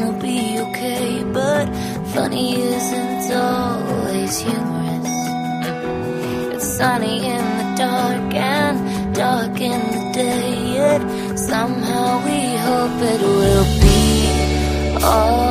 we'll be okay. But funny isn't always humorous. It's sunny in the dark and dark in the day, yet somehow we hope it will be all